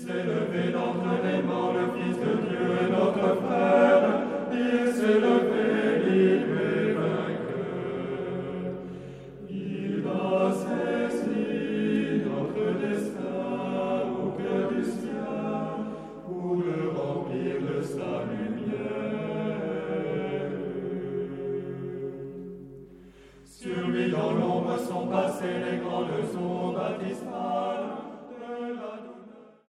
s'est levé d'entre les morts, le Fils de Dieu est notre frère. Il s'est levé, libre et vainqueur. Il a saisi notre destin au cœur du ciel pour le remplir de sa lumière. Sur lui dans l'ombre sont passées les grandes eaux.